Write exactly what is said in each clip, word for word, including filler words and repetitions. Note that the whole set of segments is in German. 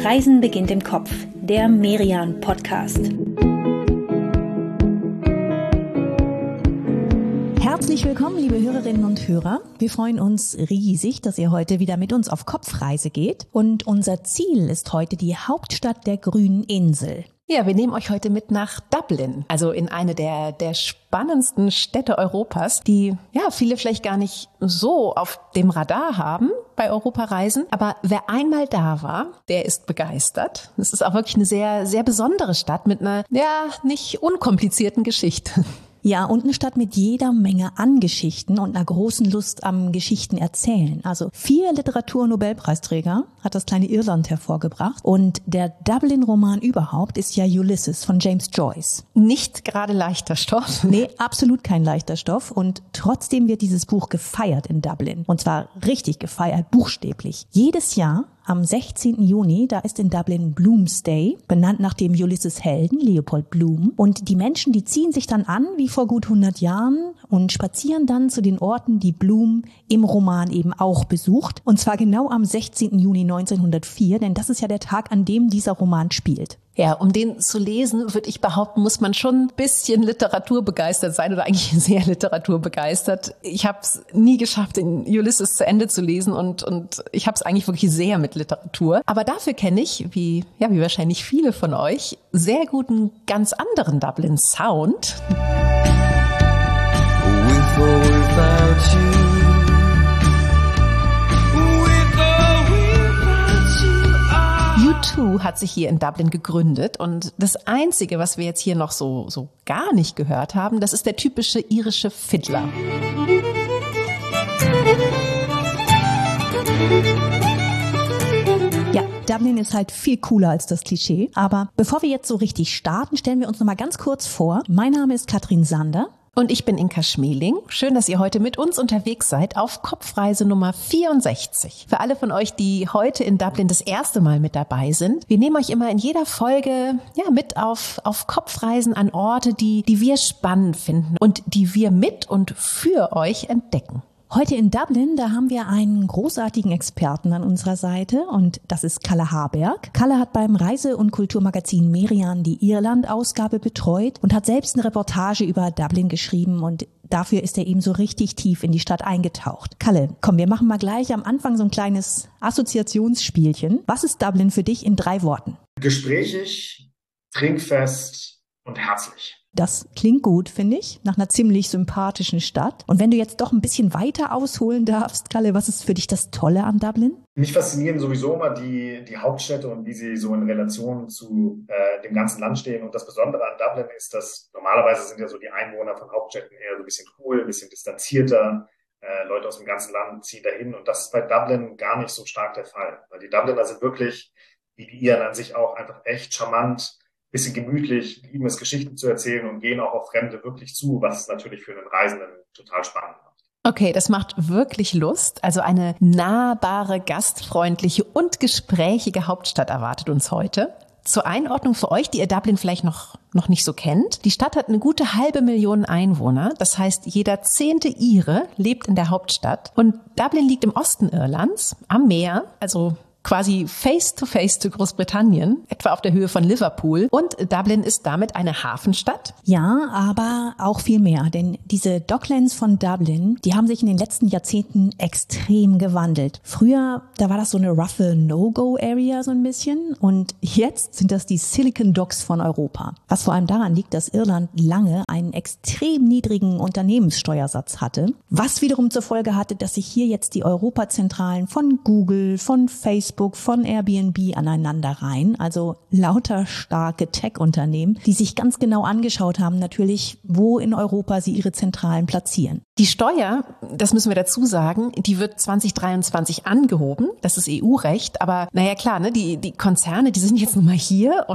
Reisen beginnt im Kopf, der Merian-Podcast. Herzlich willkommen, liebe Hörerinnen und Hörer. Wir freuen uns riesig, dass ihr heute wieder mit uns auf Kopfreise geht. Und unser Ziel ist heute die Hauptstadt der grünen Insel. Ja, wir nehmen euch heute mit nach Dublin, also in eine der, der spannendsten Städte Europas, die ja viele vielleicht gar nicht so auf dem Radar haben bei Europareisen. Aber wer einmal da war, der ist begeistert. Es ist auch wirklich eine sehr, sehr besondere Stadt mit einer, ja, nicht unkomplizierten Geschichte. Ja, und eine Stadt mit jeder Menge an Geschichten und einer großen Lust am Geschichten erzählen. Also vier Literatur-Nobelpreisträger hat das kleine Irland hervorgebracht. Und der Dublin-Roman überhaupt ist ja Ulysses von James Joyce. Nicht gerade leichter Stoff. Nee, absolut kein leichter Stoff. Und trotzdem wird dieses Buch gefeiert in Dublin. Und zwar richtig gefeiert, buchstäblich. Jedes Jahr am sechzehnten Juni, da ist in Dublin Bloomsday, benannt nach dem Ulysses-Helden Leopold Bloom. Und die Menschen, die ziehen sich dann an, wie vor gut hundert Jahren, und spazieren dann zu den Orten, die Bloom im Roman eben auch besucht. Und zwar genau am sechzehnten Juni neunzehnhundertvier, denn das ist ja der Tag, an dem dieser Roman spielt. Ja, um den zu lesen, würde ich behaupten, muss man schon ein bisschen literaturbegeistert sein oder eigentlich sehr literaturbegeistert. Ich habe es nie geschafft, den Ulysses zu Ende zu lesen und und ich habe es eigentlich wirklich sehr mit Literatur. Aber dafür kenne ich, wie ja wie wahrscheinlich viele von euch, sehr guten, ganz anderen Dublin-Sound. With or without you. U zwei hat sich hier in Dublin gegründet und das Einzige, was wir jetzt hier noch so, so gar nicht gehört haben, das ist der typische irische Fiddler. Ja, Dublin ist halt viel cooler als das Klischee. Aber bevor wir jetzt so richtig starten, stellen wir uns noch mal ganz kurz vor. Mein Name ist Katrin Sander. Und ich bin Inka Schmeling. Schön, dass ihr heute mit uns unterwegs seid auf Kopfreise Nummer vierundsechzig. Für alle von euch, die heute in Dublin das erste Mal mit dabei sind, wir nehmen euch immer in jeder Folge ja mit auf auf Kopfreisen an Orte, die die wir spannend finden und die wir mit und für euch entdecken. Heute in Dublin, da haben wir einen großartigen Experten an unserer Seite und das ist Kalle Haberg. Kalle hat beim Reise- und Kulturmagazin Merian die Irland-Ausgabe betreut und hat selbst eine Reportage über Dublin geschrieben und dafür ist er eben so richtig tief in die Stadt eingetaucht. Kalle, komm, wir machen mal gleich am Anfang so ein kleines Assoziationsspielchen. Was ist Dublin für dich in drei Worten? Gesprächig, trinkfest und herzlich. Das klingt gut, finde ich, nach einer ziemlich sympathischen Stadt. Und wenn du jetzt doch ein bisschen weiter ausholen darfst, Kalle, was ist für dich das Tolle an Dublin? Mich faszinieren sowieso immer die, die Hauptstädte und wie sie so in Relation zu äh, dem ganzen Land stehen. Und das Besondere an Dublin ist, dass normalerweise sind ja so die Einwohner von Hauptstädten eher so ein bisschen cool, ein bisschen distanzierter. Äh, Leute aus dem ganzen Land ziehen dahin. Und das ist bei Dublin gar nicht so stark der Fall. Weil die Dubliner sind wirklich, wie die Iren an sich auch, einfach echt charmant, bisschen gemütlich, lieben es, Geschichten zu erzählen und gehen auch auf Fremde wirklich zu, was natürlich für einen Reisenden total spannend macht. Okay, das macht wirklich Lust. Also eine nahbare, gastfreundliche und gesprächige Hauptstadt erwartet uns heute. Zur Einordnung für euch, die ihr Dublin vielleicht noch, noch nicht so kennt. Die Stadt hat eine gute halbe Million Einwohner. Das heißt, jeder zehnte Ire lebt in der Hauptstadt. Und Dublin liegt im Osten Irlands, am Meer, also quasi face-to-face zu Großbritannien, etwa auf der Höhe von Liverpool. Und Dublin ist damit eine Hafenstadt. Ja, aber auch viel mehr, denn diese Docklands von Dublin, die haben sich in den letzten Jahrzehnten extrem gewandelt. Früher, da war das so eine roughe No-Go-Area so ein bisschen und jetzt sind das die Silicon Docks von Europa. Was vor allem daran liegt, dass Irland lange einen extrem niedrigen Unternehmenssteuersatz hatte, was wiederum zur Folge hatte, dass sich hier jetzt die Europazentralen von Google, von Facebook, von Airbnb aneinander rein, also lauter starke Tech-Unternehmen, die sich ganz genau angeschaut haben, natürlich, wo in Europa sie ihre Zentralen platzieren. Die Steuer, das müssen wir dazu sagen, die wird zwanzig dreiundzwanzig angehoben, das ist E U-Recht, aber naja klar, ne, die, die Konzerne, die sind jetzt nun mal hier und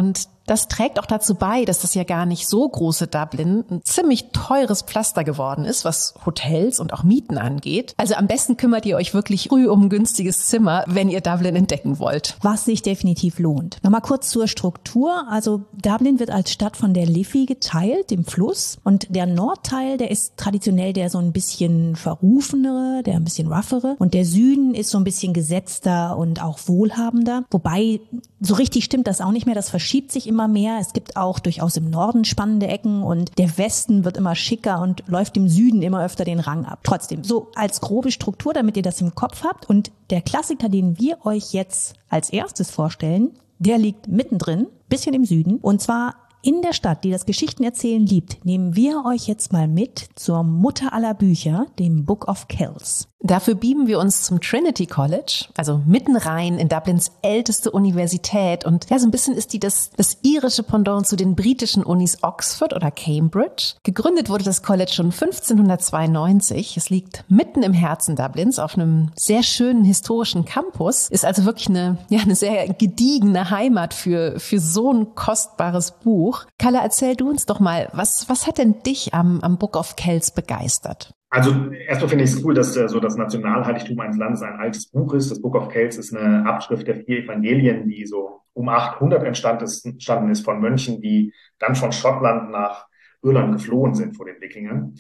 Das trägt auch dazu bei, dass das ja gar nicht so große Dublin ein ziemlich teures Pflaster geworden ist, was Hotels und auch Mieten angeht. Also am besten kümmert ihr euch wirklich früh um ein günstiges Zimmer, wenn ihr Dublin entdecken wollt. Was sich definitiv lohnt. Nochmal kurz zur Struktur. Also Dublin wird als Stadt von der Liffey geteilt, dem Fluss. Und der Nordteil, der ist traditionell der so ein bisschen verrufenere, der ein bisschen roughere. Und der Süden ist so ein bisschen gesetzter und auch wohlhabender. Wobei, so richtig stimmt das auch nicht mehr. Das verschiebt sich immer mehr. Es gibt auch durchaus im Norden spannende Ecken und der Westen wird immer schicker und läuft im Süden immer öfter den Rang ab. Trotzdem, so als grobe Struktur, damit ihr das im Kopf habt. Und der Klassiker, den wir euch jetzt als erstes vorstellen, der liegt mittendrin, bisschen im Süden. Und zwar in der Stadt, die das Geschichtenerzählen liebt, nehmen wir euch jetzt mal mit zur Mutter aller Bücher, dem Book of Kells. Dafür beamen wir uns zum Trinity College, also mitten rein in Dublins älteste Universität. Und ja, so ein bisschen ist die das, das irische Pendant zu den britischen Unis Oxford oder Cambridge. Gegründet wurde das College schon fünfzehnhundertzweiundneunzig. Es liegt mitten im Herzen Dublins auf einem sehr schönen historischen Campus. Ist also wirklich eine, ja, eine sehr gediegene Heimat für, für so ein kostbares Buch. Kalle, erzähl du uns doch mal, was, was hat denn dich am, am Book of Kells begeistert? Also erstmal finde ich es cool, dass äh, so das Nationalheiligtum eines Landes ein altes Buch ist. Das Book of Kells ist eine Abschrift der vier Evangelien, die so um achthundert entstanden ist, entstanden ist von Mönchen, die dann von Schottland nach Irland geflohen sind vor den Wikingern.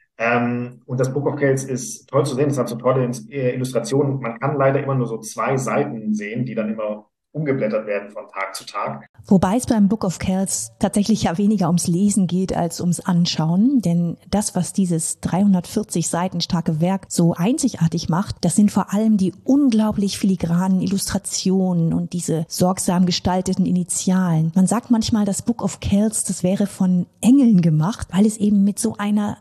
Ähm, und das Book of Kells ist toll zu sehen, es hat so tolle Illustrationen. Man kann leider immer nur so zwei Seiten sehen, die dann immer umgeblättert werden von Tag zu Tag. Wobei es beim Book of Kells tatsächlich ja weniger ums Lesen geht als ums Anschauen, denn das, was dieses dreihundertvierzig Seiten starke Werk so einzigartig macht, das sind vor allem die unglaublich filigranen Illustrationen und diese sorgsam gestalteten Initialen. Man sagt manchmal, das Book of Kells, das wäre von Engeln gemacht, weil es eben mit so einer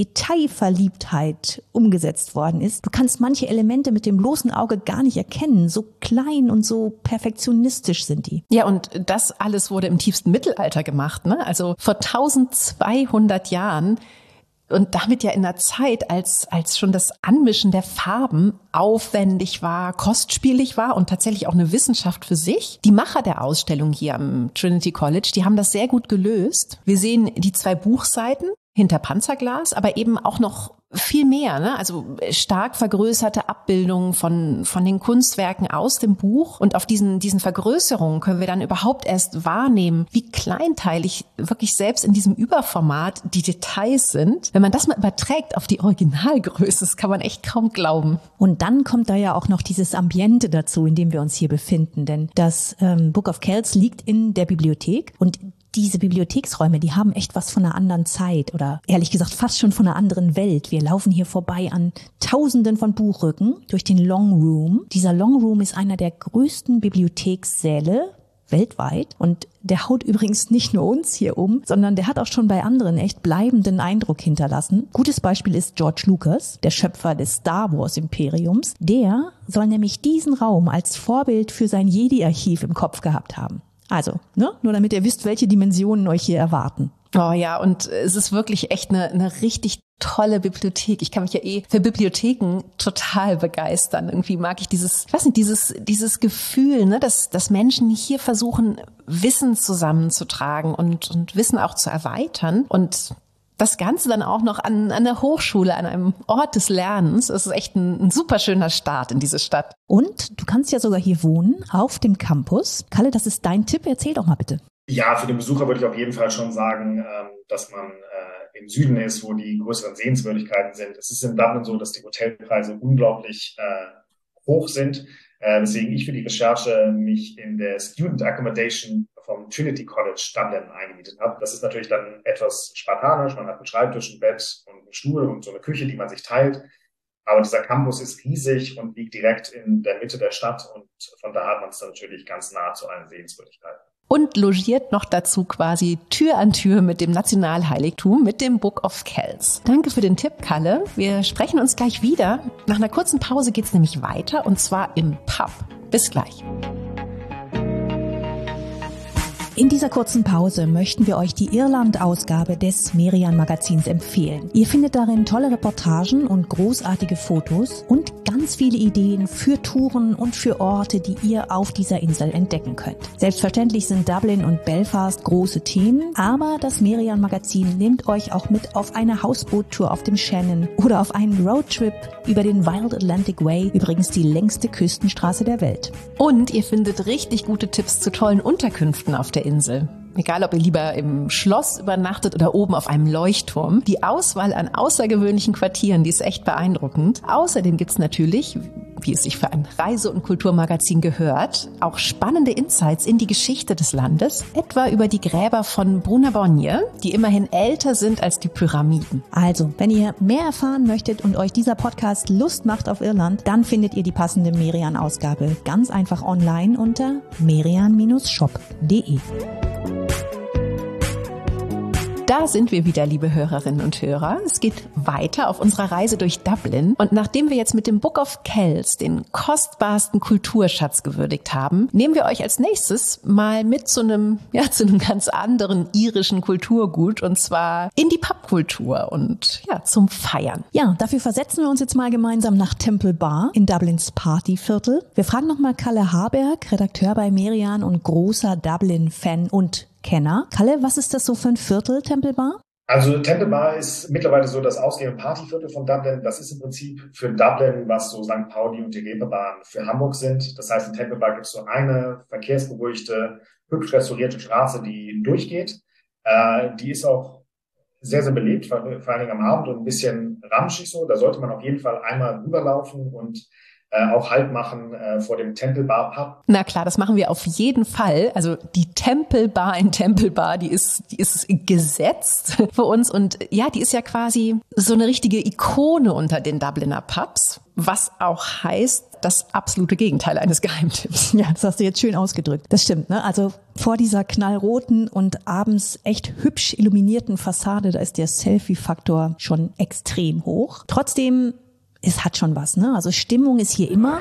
Detailverliebtheit umgesetzt worden ist. Du kannst manche Elemente mit dem bloßen Auge gar nicht erkennen, so klein und so perfektionistisch sind die. Ja, und das alles wurde im tiefsten Mittelalter gemacht, ne? Also vor zwölfhundert Jahren und damit ja in einer Zeit, als als schon das Anmischen der Farben aufwendig war, kostspielig war und tatsächlich auch eine Wissenschaft für sich. Die Macher der Ausstellung hier am Trinity College, die haben das sehr gut gelöst. Wir sehen die zwei Buchseiten hinter Panzerglas, aber eben auch noch viel mehr, ne? Also stark vergrößerte Abbildungen von von den Kunstwerken aus dem Buch. Und auf diesen diesen Vergrößerungen können wir dann überhaupt erst wahrnehmen, wie kleinteilig wirklich selbst in diesem Überformat die Details sind. Wenn man das mal überträgt auf die Originalgröße, das kann man echt kaum glauben. Und dann kommt da ja auch noch dieses Ambiente dazu, in dem wir uns hier befinden. Denn das ähm, Book of Kells liegt in der Bibliothek und diese Bibliotheksräume, die haben echt was von einer anderen Zeit oder ehrlich gesagt fast schon von einer anderen Welt. Wir laufen hier vorbei an Tausenden von Buchrücken durch den Long Room. Dieser Long Room ist einer der größten Bibliothekssäle weltweit und der haut übrigens nicht nur uns hier um, sondern der hat auch schon bei anderen echt bleibenden Eindruck hinterlassen. Gutes Beispiel ist George Lucas, der Schöpfer des Star Wars Imperiums. Der soll nämlich diesen Raum als Vorbild für sein Jedi-Archiv im Kopf gehabt haben. Also, ne, nur damit ihr wisst, welche Dimensionen euch hier erwarten. Oh ja, und es ist wirklich echt eine, eine richtig tolle Bibliothek. Ich kann mich ja eh für Bibliotheken total begeistern. Irgendwie mag ich dieses, ich weiß nicht, dieses, dieses Gefühl, ne, dass, dass Menschen hier versuchen, Wissen zusammenzutragen und, und Wissen auch zu erweitern und das Ganze dann auch noch an, an der Hochschule, an einem Ort des Lernens. Es ist echt ein, ein super schöner Start in diese Stadt. Und du kannst ja sogar hier wohnen, auf dem Campus. Kalle, das ist dein Tipp. Erzähl doch mal bitte. Ja, für den Besucher würde ich auf jeden Fall schon sagen, dass man im Süden ist, wo die größeren Sehenswürdigkeiten sind. Es ist in Dublin so, dass die Hotelpreise unglaublich hoch sind. Deswegen ich für die Recherche mich in der Student Accommodation vom Trinity College Dublin eingemietet habe. Das ist natürlich dann etwas spartanisch. Man hat einen Schreibtisch, ein Bett und einen Stuhl und so eine Küche, die man sich teilt. Aber dieser Campus ist riesig und liegt direkt in der Mitte der Stadt und von da hat man es dann natürlich ganz nah zu allen Sehenswürdigkeiten. Und logiert noch dazu quasi Tür an Tür mit dem Nationalheiligtum, mit dem Book of Kells. Danke für den Tipp, Kalle. Wir sprechen uns gleich wieder. Nach einer kurzen Pause geht's nämlich weiter und zwar im Pub. Bis gleich. In dieser kurzen Pause möchten wir euch die Irland-Ausgabe des Merian-Magazins empfehlen. Ihr findet darin tolle Reportagen und großartige Fotos und ganz viele Ideen für Touren und für Orte, die ihr auf dieser Insel entdecken könnt. Selbstverständlich sind Dublin und Belfast große Themen, aber das Merian-Magazin nimmt euch auch mit auf eine Hausboottour auf dem Shannon oder auf einen Roadtrip über den Wild Atlantic Way, übrigens die längste Küstenstraße der Welt. Und ihr findet richtig gute Tipps zu tollen Unterkünften auf der Insel. Egal, ob ihr lieber im Schloss übernachtet oder oben auf einem Leuchtturm. Die Auswahl an außergewöhnlichen Quartieren, die ist echt beeindruckend. Außerdem gibt's natürlich, wie es sich für ein Reise- und Kulturmagazin gehört, auch spannende Insights in die Geschichte des Landes, etwa über die Gräber von Brunabonje, die immerhin älter sind als die Pyramiden. Also, wenn ihr mehr erfahren möchtet und euch dieser Podcast Lust macht auf Irland, dann findet ihr die passende Merian-Ausgabe ganz einfach online unter merian Bindestrich shop punkt de. Da sind wir wieder, liebe Hörerinnen und Hörer. Es geht weiter auf unserer Reise durch Dublin. Und nachdem wir jetzt mit dem Book of Kells den kostbarsten Kulturschatz gewürdigt haben, nehmen wir euch als nächstes mal mit zu einem, ja, zu einem ganz anderen irischen Kulturgut, und zwar in die Pubkultur und ja, zum Feiern. Ja, dafür versetzen wir uns jetzt mal gemeinsam nach Temple Bar in Dublins Partyviertel. Wir fragen nochmal Kalle Haberg, Redakteur bei Merian und großer Dublin-Fan und Kenner. Kalle, was ist das so für ein Viertel, Temple Bar? Also Temple Bar ist mittlerweile so das Ausgeh- und Partyviertel von Dublin. Das ist im Prinzip für Dublin, was so Sankt Pauli und die Reeperbahn für Hamburg sind. Das heißt, in Temple Bar gibt es so eine verkehrsberuhigte, hübsch restaurierte Straße, die durchgeht. Äh, die ist auch sehr, sehr belebt, vor, vor allen Dingen am Abend und ein bisschen ramschig so. Da sollte man auf jeden Fall einmal rüberlaufen und Äh, auch Halt machen äh, vor dem Temple Bar Pub. Na klar, das machen wir auf jeden Fall. Also die Temple Bar in Temple Bar, die ist, die ist gesetzt für uns. Und ja, die ist ja quasi so eine richtige Ikone unter den Dubliner Pubs. Was auch heißt, das absolute Gegenteil eines Geheimtipps. Ja, das hast du jetzt schön ausgedrückt. Das stimmt, ne? Also vor dieser knallroten und abends echt hübsch illuminierten Fassade, da ist der Selfie-Faktor schon extrem hoch. Trotzdem, es hat schon was, ne? Also Stimmung ist hier immer.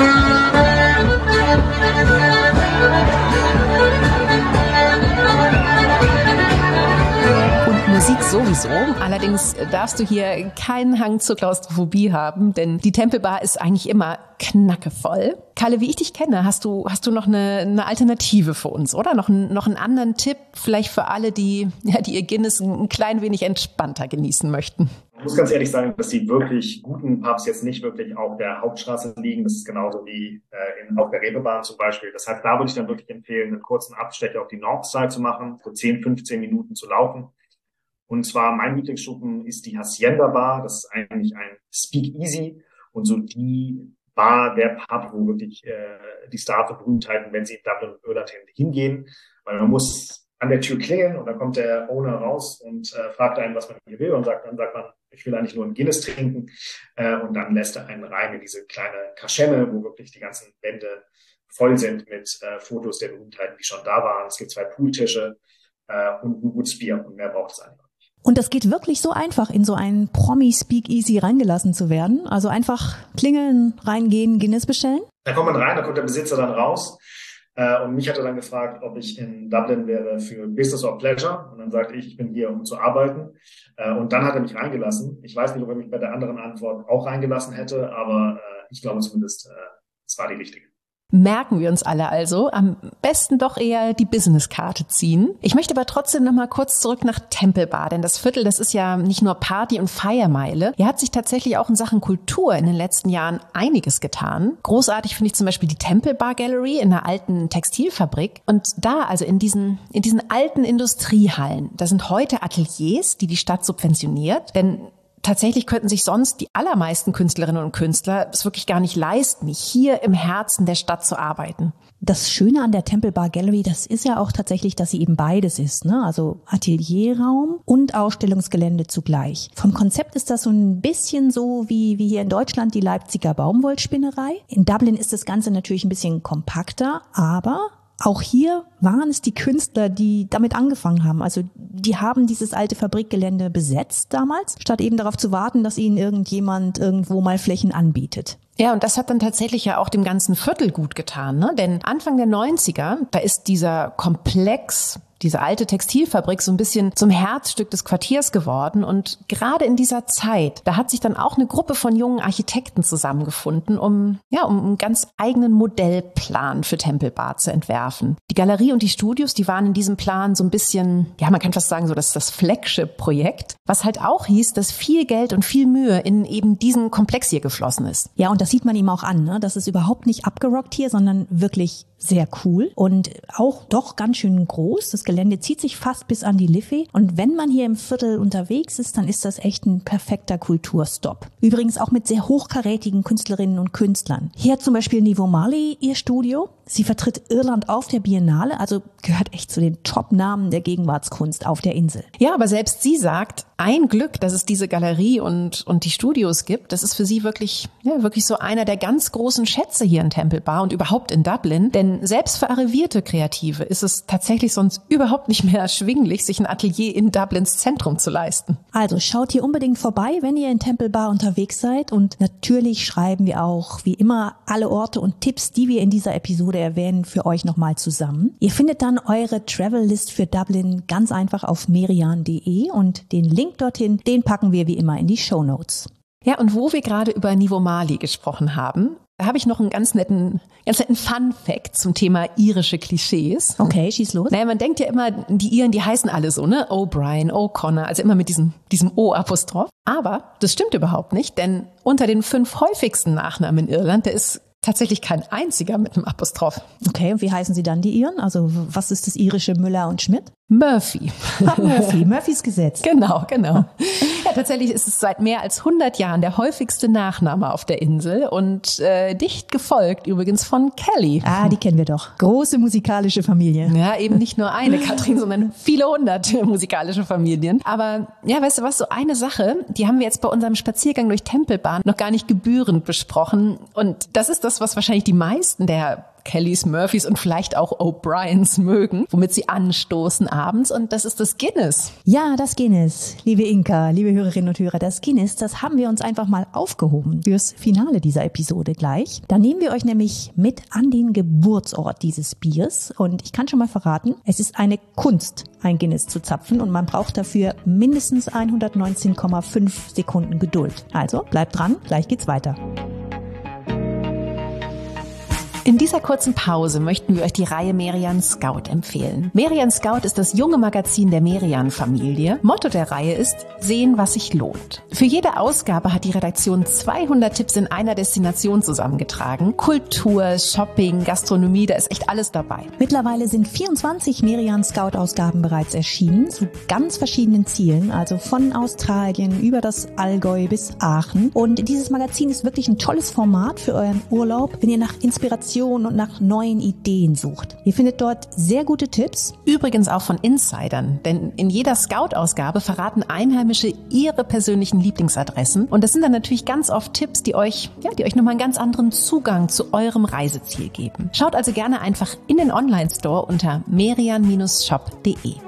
Und Musik sowieso. Allerdings darfst du hier keinen Hang zur Klaustrophobie haben, denn die Temple Bar ist eigentlich immer knackevoll. Kalle, wie ich dich kenne, hast du, hast du noch eine, eine Alternative für uns, oder? Noch, ein, noch einen anderen Tipp, vielleicht für alle, die, ja, die ihr Guinness ein, ein klein wenig entspannter genießen möchten? Ich muss ganz ehrlich sagen, dass die wirklich guten Pubs jetzt nicht wirklich auf der Hauptstraße liegen. Das ist genauso wie äh, in, auf der Reeperbahn zum Beispiel. Das heißt, da würde ich dann wirklich empfehlen, einen kurzen Abstecher auf die Northside zu machen, so zehn, fünfzehn Minuten zu laufen. Und zwar mein Lieblingsschuppen ist die Hacienda Bar. Das ist eigentlich ein Speakeasy und so die Bar, der Pub, wo wirklich äh, die Star-Berühmtheiten, wenn sie in Dublin und Irland hingehen. Weil man muss an der Tür klingeln und dann kommt der Owner raus und äh, fragt einen, was man hier will, und sagt, dann sagt man, ich will eigentlich nur einen Guinness trinken, äh, und dann lässt er einen rein in diese kleine Kaschemme, wo wirklich die ganzen Wände voll sind mit äh, Fotos der Berühmtheiten, die schon da waren. Es gibt zwei Pooltische äh, und ein gutes Bier, und mehr braucht es eigentlich nicht. Und das geht wirklich so einfach, in so einen Promi-Speakeasy reingelassen zu werden. Also einfach klingeln, reingehen, Guinness bestellen. Da kommt man rein, da kommt der Besitzer dann raus. Und mich hat er dann gefragt, ob ich in Dublin wäre für Business or Pleasure. Und dann sagte ich, ich bin hier, um zu arbeiten. Und dann hat er mich reingelassen. Ich weiß nicht, ob er mich bei der anderen Antwort auch reingelassen hätte, aber ich glaube zumindest, es war die richtige. Merken wir uns alle also. Am besten doch eher die Businesskarte ziehen. Ich möchte aber trotzdem noch mal kurz zurück nach Temple Bar, denn das Viertel, das ist ja nicht nur Party- und Feiermeile. Hier hat sich tatsächlich auch in Sachen Kultur in den letzten Jahren einiges getan. Großartig finde ich zum Beispiel die Temple Bar Gallery in einer alten Textilfabrik. Und da, also in diesen, in diesen alten Industriehallen, da sind heute Ateliers, die die Stadt subventioniert, denn tatsächlich könnten sich sonst die allermeisten Künstlerinnen und Künstler es wirklich gar nicht leisten, hier im Herzen der Stadt zu arbeiten. Das Schöne an der Temple Bar Gallery, das ist ja auch tatsächlich, dass sie eben beides ist, ne? Also Atelierraum und Ausstellungsgelände zugleich. Vom Konzept ist das so ein bisschen so wie, wie hier in Deutschland die Leipziger Baumwollspinnerei. In Dublin ist das Ganze natürlich ein bisschen kompakter, aber auch hier waren es die Künstler, die damit angefangen haben. Also die haben dieses alte Fabrikgelände besetzt damals, statt eben darauf zu warten, dass ihnen irgendjemand irgendwo mal Flächen anbietet. Ja, und das hat dann tatsächlich ja auch dem ganzen Viertel gut getan, ne? Denn Anfang der neunziger, da ist dieser Komplex, diese alte Textilfabrik so ein bisschen zum Herzstück des Quartiers geworden. Und gerade in dieser Zeit, da hat sich dann auch eine Gruppe von jungen Architekten zusammengefunden, um, ja, um einen ganz eigenen Modellplan für Temple Bar zu entwerfen. Die Galerie und die Studios, die waren in diesem Plan so ein bisschen, ja, man kann fast sagen, so das ist das Flagship-Projekt, was halt auch hieß, dass viel Geld und viel Mühe in eben diesen Komplex hier geflossen ist. Ja, und das sieht man ihm auch an, ne? Das ist überhaupt nicht abgerockt hier, sondern wirklich sehr cool und auch doch ganz schön groß. Das Gelände zieht sich fast bis an die Liffey. Und wenn man hier im Viertel unterwegs ist, dann ist das echt ein perfekter Kulturstopp. Übrigens auch mit sehr hochkarätigen Künstlerinnen und Künstlern. Hier hat zum Beispiel Nivo Marley ihr Studio. Sie vertritt Irland auf der Biennale, also gehört echt zu den Top-Namen der Gegenwartskunst auf der Insel. Ja, aber selbst sie sagt, ein Glück, dass es diese Galerie und, und die Studios gibt. Das ist für sie wirklich, ja, wirklich so einer der ganz großen Schätze hier in Temple Bar und überhaupt in Dublin. Denn selbst für arrivierte Kreative ist es tatsächlich sonst überhaupt nicht mehr erschwinglich, sich ein Atelier in Dublins Zentrum zu leisten. Also schaut hier unbedingt vorbei, wenn ihr in Temple Bar unterwegs seid. Und natürlich schreiben wir auch, wie immer, alle Orte und Tipps, die wir in dieser Episode erwähnen, für euch nochmal zusammen. Ihr findet dann eure Travel-List für Dublin ganz einfach auf merian punkt de und den Link dorthin, den packen wir wie immer in die Shownotes. Ja, und wo wir gerade über Nivo Marley gesprochen haben, da habe ich noch einen ganz netten, ganz netten Fun-Fact zum Thema irische Klischees. Okay, schieß los. Naja, man denkt ja immer, die Iren, die heißen alle so, ne? O'Brien, O'Connor, also immer mit diesem, diesem O-Apostroph. Aber das stimmt überhaupt nicht, denn unter den fünf häufigsten Nachnamen in Irland, da ist tatsächlich kein einziger mit einem Apostroph. Okay, und wie heißen sie dann, die Iren? Also was ist das irische Müller und Schmidt? Murphy. Ah, Murphy, Murphys Gesetz. Genau, genau. Ja, tatsächlich ist es seit mehr als hundert Jahren der häufigste Nachname auf der Insel und äh, dicht gefolgt übrigens von Kelly. Ah, die kennen wir doch. Große musikalische Familie. Ja, eben nicht nur eine, Katrin, sondern viele hundert musikalische Familien. Aber ja, weißt du was, so eine Sache, die haben wir jetzt bei unserem Spaziergang durch Temple Bar noch gar nicht gebührend besprochen. Und das ist das, was wahrscheinlich die meisten der Kellys, Murphys und vielleicht auch O'Briens mögen, womit sie anstoßen abends. Und das ist das Guinness. Ja, das Guinness. Liebe Inka, liebe Hörerinnen und Hörer, das Guinness, das haben wir uns einfach mal aufgehoben fürs Finale dieser Episode gleich. Da nehmen wir euch nämlich mit an den Geburtsort dieses Biers. Und ich kann schon mal verraten, es ist eine Kunst, ein Guinness zu zapfen. Und man braucht dafür mindestens hundertneunzehn Komma fünf Sekunden Geduld. Also bleibt dran, gleich geht's weiter. In dieser kurzen Pause möchten wir euch die Reihe Merian Scout empfehlen. Merian Scout ist das junge Magazin der Merian-Familie. Motto der Reihe ist Sehen, was sich lohnt. Für jede Ausgabe hat die Redaktion zweihundert Tipps in einer Destination zusammengetragen. Kultur, Shopping, Gastronomie, da ist echt alles dabei. Mittlerweile sind vierundzwanzig Merian Scout-Ausgaben bereits erschienen, zu ganz verschiedenen Zielen, also von Australien über das Allgäu bis Aachen. Und dieses Magazin ist wirklich ein tolles Format für euren Urlaub, wenn ihr nach Inspiration und nach neuen Ideen sucht. Ihr findet dort sehr gute Tipps. Übrigens auch von Insidern, denn in jeder Scout-Ausgabe verraten Einheimische ihre persönlichen Lieblingsadressen. Und das sind dann natürlich ganz oft Tipps, die euch, ja, die euch nochmal einen ganz anderen Zugang zu eurem Reiseziel geben. Schaut also gerne einfach in den Online-Store unter merian Bindestrich shop punkt de.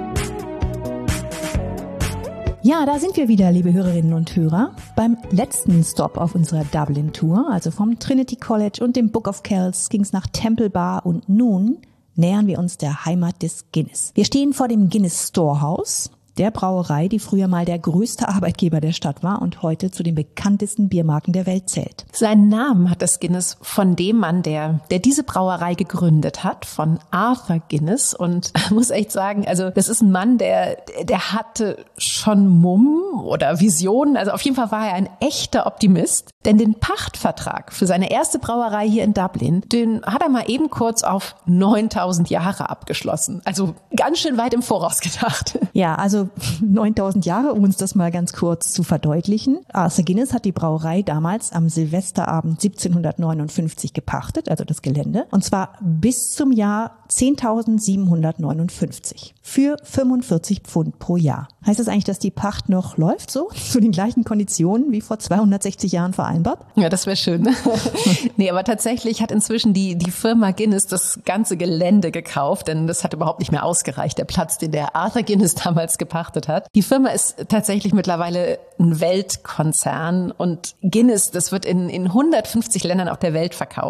Ja, da sind wir wieder, liebe Hörerinnen und Hörer, beim letzten Stop auf unserer Dublin-Tour, also vom Trinity College und dem Book of Kells ging es nach Temple Bar und nun nähern wir uns der Heimat des Guinness. Wir stehen vor dem Guinness Storehouse, der Brauerei, die früher mal der größte Arbeitgeber der Stadt war und heute zu den bekanntesten Biermarken der Welt zählt. Seinen Namen hat das Guinness von dem Mann, der, der diese Brauerei gegründet hat, von Arthur Guinness. Und ich muss echt sagen, also das ist ein Mann, der, der hatte schon Mumm oder Visionen. Also auf jeden Fall war er ein echter Optimist. Denn den Pachtvertrag für seine erste Brauerei hier in Dublin, den hat er mal eben kurz auf neuntausend Jahre abgeschlossen. Also ganz schön weit im Voraus gedacht. Ja, also neuntausend Jahre, um uns das mal ganz kurz zu verdeutlichen. Arthur Guinness hat die Brauerei damals am Silvesterabend siebzehnhundertneunundfünfzig gepachtet, also das Gelände, und zwar bis zum Jahr zehntausendsiebenhundertneunundfünfzig für fünfundvierzig Pfund pro Jahr. Heißt das eigentlich, dass die Pacht noch läuft so, zu den gleichen Konditionen wie vor zweihundertsechzig Jahren vereinbart? Ja, das wäre schön. Nee, aber tatsächlich hat inzwischen die, die Firma Guinness das ganze Gelände gekauft, denn das hat überhaupt nicht mehr ausgereicht, der Platz, den der Arthur Guinness damals gepachtet hat. Die Firma ist tatsächlich mittlerweile ein Weltkonzern und Guinness, das wird in, in hundertfünfzig Ländern auf der Welt verkauft.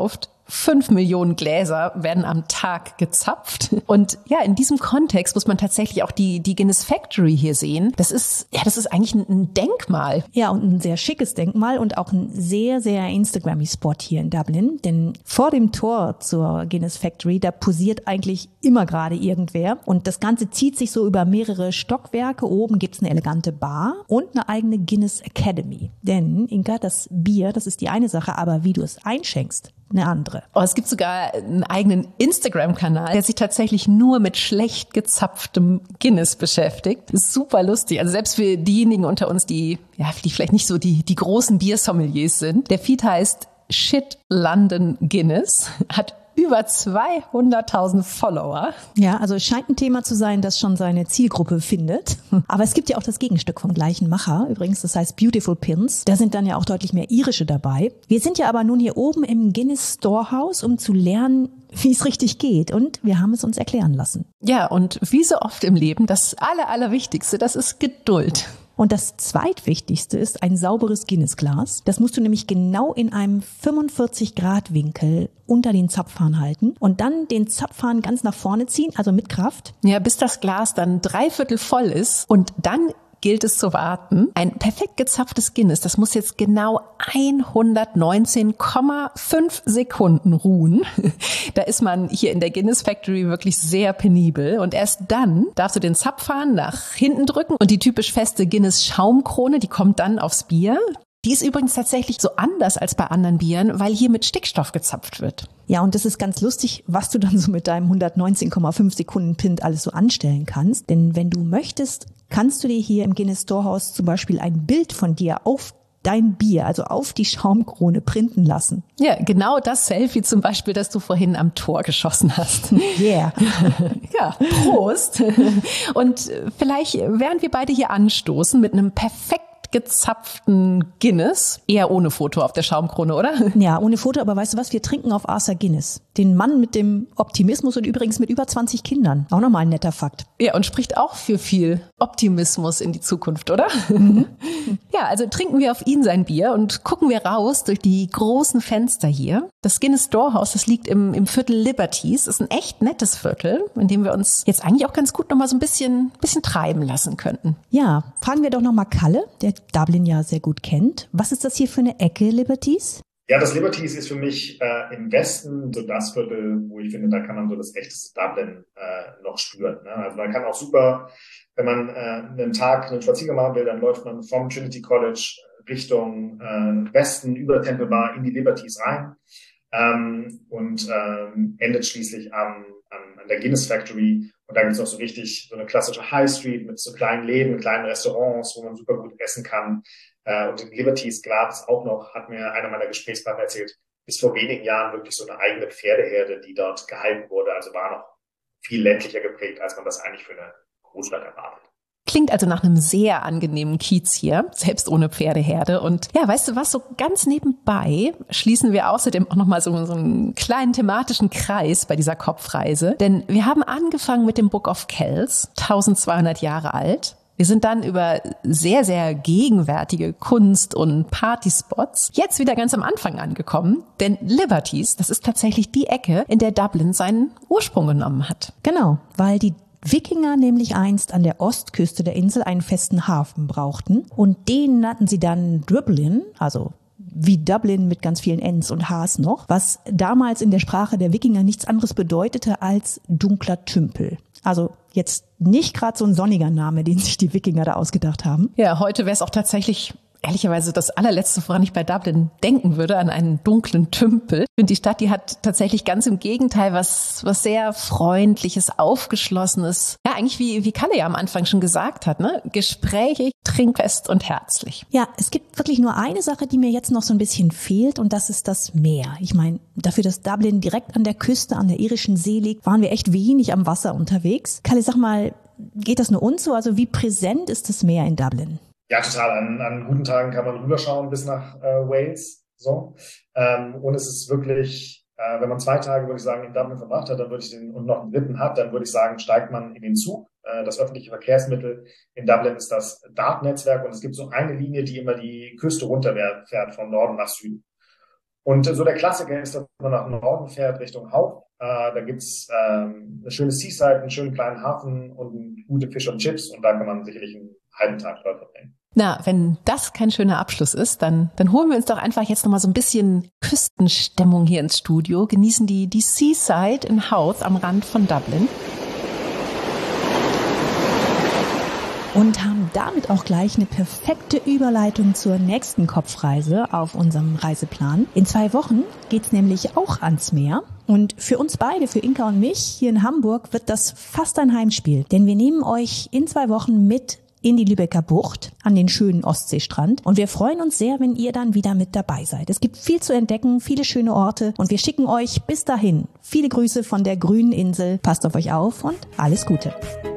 Fünf Millionen Gläser werden am Tag gezapft. Und ja, in diesem Kontext muss man tatsächlich auch die, die Guinness Factory hier sehen. Das ist, ja, das ist eigentlich ein, ein Denkmal. Ja, und ein sehr schickes Denkmal und auch ein sehr, sehr Instagrammy-Spot hier in Dublin. Denn vor dem Tor zur Guinness Factory, da posiert eigentlich immer gerade irgendwer. Und das Ganze zieht sich so über mehrere Stockwerke. Oben gibt's eine elegante Bar und eine eigene Guinness Academy. Denn, Inka, das Bier, das ist die eine Sache, aber wie du es einschenkst, eine andere. Oh, es gibt sogar einen eigenen Instagram-Kanal, der sich tatsächlich nur mit schlecht gezapftem Guinness beschäftigt. Super lustig. Also selbst für diejenigen unter uns, die ja, die vielleicht nicht so die, die großen Biersommeliers sind. Der Feed heißt Shit London Guinness, hat über zweihunderttausend Follower. Ja, also es scheint ein Thema zu sein, das schon seine Zielgruppe findet. Aber es gibt ja auch das Gegenstück vom gleichen Macher. Übrigens, das heißt Beautiful Pins. Da sind dann ja auch deutlich mehr irische dabei. Wir sind ja aber nun hier oben im Guinness Storehouse, um zu lernen, wie es richtig geht. Und wir haben es uns erklären lassen. Ja, und wie so oft im Leben, das Aller, Allerwichtigste, das ist Geduld. Und das zweitwichtigste ist ein sauberes Guinness-Glas. Das musst du nämlich genau in einem fünfundvierzig Grad Winkel unter den Zapfhahn halten und dann den Zapfhahn ganz nach vorne ziehen, also mit Kraft. Ja, bis das Glas dann dreiviertel voll ist und dann gilt es zu warten. Ein perfekt gezapftes Guinness, das muss jetzt genau hundertneunzehn Komma fünf Sekunden ruhen. Da ist man hier in der Guinness Factory wirklich sehr penibel. Und erst dann darfst du den Zapfhahn nach hinten drücken und die typisch feste Guinness Schaumkrone, die kommt dann aufs Bier. Die ist übrigens tatsächlich so anders als bei anderen Bieren, weil hier mit Stickstoff gezapft wird. Ja, und das ist ganz lustig, was du dann so mit deinem hundertneunzehn Komma fünf Sekunden Pint alles so anstellen kannst. Denn wenn du möchtest, kannst du dir hier im Guinness Storehouse zum Beispiel ein Bild von dir auf dein Bier, also auf die Schaumkrone printen lassen. Ja, genau das Selfie zum Beispiel, das du vorhin am Tor geschossen hast. Yeah. Ja, Prost. Und vielleicht, während wir beide hier anstoßen mit einem perfekt gezapften Guinness. Eher ohne Foto auf der Schaumkrone, oder? Ja, ohne Foto, aber weißt du was? Wir trinken auf Arthur Guinness. Den Mann mit dem Optimismus und übrigens mit über zwanzig Kindern. Auch nochmal ein netter Fakt. Ja, und spricht auch für viel Optimismus in die Zukunft, oder? Mhm. Ja, also trinken wir auf ihn sein Bier und gucken wir raus durch die großen Fenster hier. Das Guinness Storehouse, das liegt im, im Viertel Liberties. Das ist ein echt nettes Viertel, in dem wir uns jetzt eigentlich auch ganz gut nochmal so ein bisschen, bisschen treiben lassen könnten. Ja, fragen wir doch nochmal Kalle, der Dublin ja sehr gut kennt. Was ist das hier für eine Ecke, Liberties? Ja, das Liberties ist für mich äh, im Westen so das Viertel, wo ich finde, da kann man so das echteste Dublin äh, noch spüren. Ne? Also man kann auch super, wenn man äh, einen Tag einen Spaziergang machen will, dann läuft man vom Trinity College Richtung äh, Westen über Temple Bar in die Liberties rein ähm, und ähm, endet schließlich am, am, an der Guinness Factory. Und da gibt es noch so richtig so eine klassische High Street mit so kleinen Läden, kleinen Restaurants, wo man super gut essen kann. Äh, und in Liberties Graz auch noch, hat mir einer meiner Gesprächspartner erzählt, bis vor wenigen Jahren wirklich so eine eigene Pferdeherde, die dort gehalten wurde. Also war noch viel ländlicher geprägt, als man das eigentlich für eine Großstadt erwartet. Klingt also nach einem sehr angenehmen Kiez hier, selbst ohne Pferdeherde. Und ja, weißt du was, so ganz nebenbei schließen wir außerdem auch nochmal so, so einen kleinen thematischen Kreis bei dieser Kopfreise. Denn wir haben angefangen mit dem Book of Kells, zwölfhundert Jahre alt. Wir sind dann über sehr, sehr gegenwärtige Kunst- und Partyspots jetzt wieder ganz am Anfang angekommen. Denn Liberties, das ist tatsächlich die Ecke, in der Dublin seinen Ursprung genommen hat. Genau, weil die Wikinger nämlich einst an der Ostküste der Insel einen festen Hafen brauchten und den nannten sie dann Dublin, also wie Dublin mit ganz vielen Ns und Hs noch, was damals in der Sprache der Wikinger nichts anderes bedeutete als dunkler Tümpel. Also jetzt nicht gerade so ein sonniger Name, den sich die Wikinger da ausgedacht haben. Ja, heute wäre es auch tatsächlich ehrlicherweise das allerletzte, woran ich bei Dublin denken würde, an einen dunklen Tümpel. Ich finde, die Stadt, die hat tatsächlich ganz im Gegenteil was was sehr Freundliches, Aufgeschlossenes. Ja, eigentlich wie wie Kalle ja am Anfang schon gesagt hat, ne? Gesprächig, trinkfest und herzlich. Ja, es gibt wirklich nur eine Sache, die mir jetzt noch so ein bisschen fehlt und das ist das Meer. Ich meine, dafür, dass Dublin direkt an der Küste, an der irischen See liegt, waren wir echt wenig am Wasser unterwegs. Kalle, sag mal, geht das nur uns so? Also wie präsent ist das Meer in Dublin? Ja, total. An, an guten Tagen kann man rüberschauen bis nach äh, Wales. So. Ähm, und es ist wirklich, äh, wenn man zwei Tage, würde ich sagen, in Dublin verbracht hat, dann würde ich den, und noch einen dritten hat, dann würde ich sagen, steigt man in den Zug. Äh, das öffentliche Verkehrsmittel in Dublin ist das Dart-Netzwerk und es gibt so eine Linie, die immer die Küste runterfährt, von Norden nach Süden. Und so der Klassiker ist, dass man nach Norden fährt, Richtung Haupt. Äh, da gibt's ähm, eine schöne Seaside, einen schönen kleinen Hafen und gute Fish und Chips. Und da kann man sicherlich einen halben Tag dort verbringen. Na, wenn das kein schöner Abschluss ist, dann, dann holen wir uns doch einfach jetzt nochmal so ein bisschen Küstenstimmung hier ins Studio, genießen die, die Seaside in Howth am Rand von Dublin. Und haben damit auch gleich eine perfekte Überleitung zur nächsten Kopfreise auf unserem Reiseplan. In zwei Wochen geht's nämlich auch ans Meer. Und für uns beide, für Inka und mich hier in Hamburg, wird das fast ein Heimspiel. Denn wir nehmen euch in zwei Wochen mit in die Lübecker Bucht, an den schönen Ostseestrand. Und wir freuen uns sehr, wenn ihr dann wieder mit dabei seid. Es gibt viel zu entdecken, viele schöne Orte. Und wir schicken euch bis dahin viele Grüße von der grünen Insel. Passt auf euch auf und alles Gute.